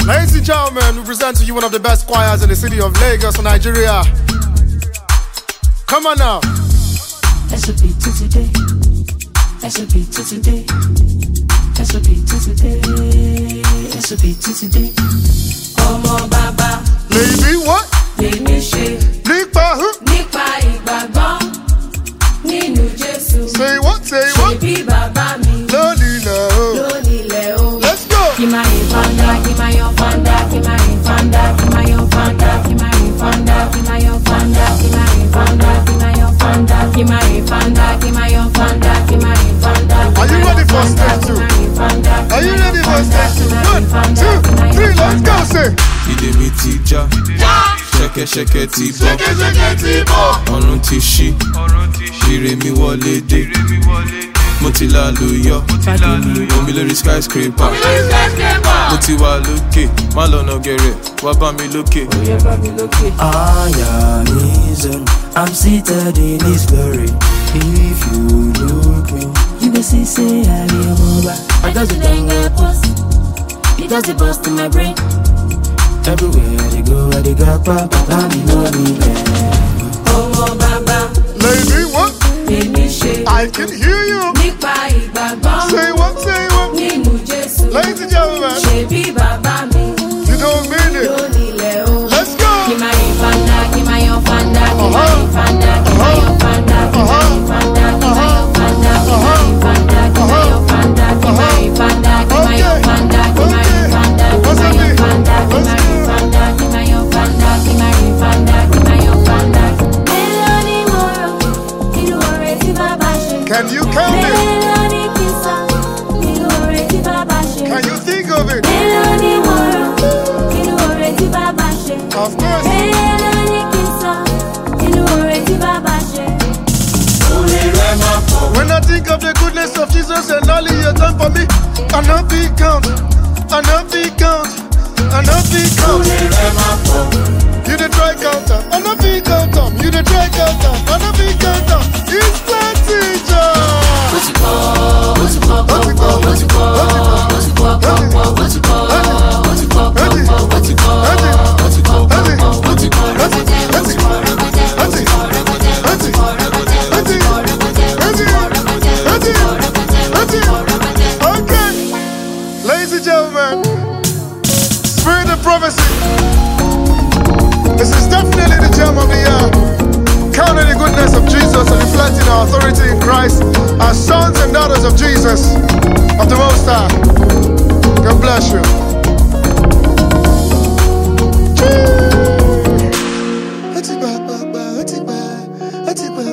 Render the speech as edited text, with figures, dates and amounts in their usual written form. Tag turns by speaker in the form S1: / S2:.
S1: Ladies and gentlemen, we present to you one of the best choirs in the city of Lagos, Nigeria. Come on now.
S2: SOP to today. SOP to today. SOP to today. SOP to today. Ọmọ bàbá.
S1: Lady what?
S2: Lèmi ṣe.
S1: Nípa who?
S2: Nípa ìgbàgbọ́ nínú Jésù.
S1: Say what? Say what?
S2: Ṣebí bàbá mi.
S1: Lónìlẹ̀ o.
S2: Lónìlẹ̀ o.
S1: Let's go.
S2: Kí máa yin fanda, kí máa yan fanda, kí máa yin fanda, kí máa yan fanda, kí máa yin fanda, kí máa yan fanda, kí máa yin fanda, kí máa yan fanda, kí máa yin fanda, kí máa yan fanda, kí máa yin fanda.
S1: Are you ready for stage 2? Are you ready for stage 2? 1, 2, 3, let's go, say.
S3: Ìdè mi ti já, ṣẹ̀kẹ̀ṣẹ̀kẹ̀ ti bọ́,
S1: Ṣẹ̀kẹ̀ṣẹ̀kẹ̀ ti bọ́.
S3: ọ̀run ti ṣí, ire mi wọlé dé. Mo ti lálùyọ, omi lórí skyscraper. Mo ti wà lókè, má lọ́nà gẹ̀rẹ̀, wá bá mi lókè.
S4: I am his own, I'm seated in his glory. If you look me, you will see say I am over.
S2: I got the dengue post, it does the bust in my brain.
S4: Everywhere they go, I they got papa, me know me there.
S2: Ọmọ bàbá.
S1: Lady what?
S2: Lèmi ṣe.
S1: I can hear you.
S2: Nípa ìgbàgbọ́
S1: Say what? Say what?
S2: nínú Jésù.
S1: Ladies and gentlemen,
S2: Ṣebí bàbá mi.
S1: you don't mean it.
S2: Lónìlẹ̀ o.
S1: Let's go.
S2: Kí máa yin fanda, kí máa yan fanda, kí máa yin fanda, kí máa yan fanda, kí máa yin fanda, kí máa yan fanda, kí máa yin fanda, kí máa yan fanda, kí máa yin fanda, kí máa yan fanda, kí máa yin fanda, kí máa yan fanda, kí máa yin fanda, kí máa yan fanda, kí máa yin fanda, kí máa yan fanda. Mélòó ni mo rò nínú oore tí bàbá ṣe?
S1: Can you count it?
S2: Mélòó ni kí n sọ nínú oore tí bàbá ṣe?
S1: Can you think of it?
S2: Mélòó ni mo rò nínú oore tí bàbá ṣe?
S1: Of course.
S2: Mélòó ni kí n sọ nínú oore tí bàbá ṣe?
S1: When I think of the goodness of Jesus and all he has done for me, I not be count, I not be count, I not be count. You the try counter, I not be counter. You the try counter, I not be counter. He's plenty joy. Okay, ladies and gentlemen, Spirit of Prophecy. This is definitely the gem of the year. Counting the goodness of Jesus and reflecting our authority in Christ as sons and daughters of Jesus, of the Most High. God bless you. Atiba,